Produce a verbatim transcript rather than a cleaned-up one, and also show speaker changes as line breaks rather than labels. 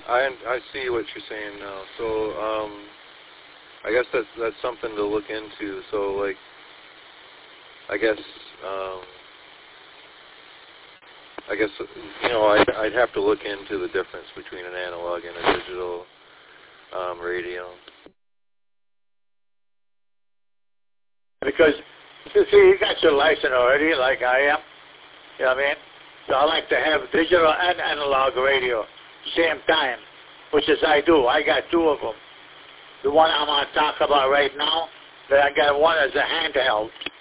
I I see what you're saying now. So um, I guess that's that's something to look into. So like, I guess um, I guess you know I'd, I'd have to look into the difference between an analog and a digital um, radio.
Because you see, you got your license already, like I am. You know what I mean? So I like to have digital and analog radio same time, which is I do. I got two of them. The one I'm going to talk about right now, that I got one as a handheld.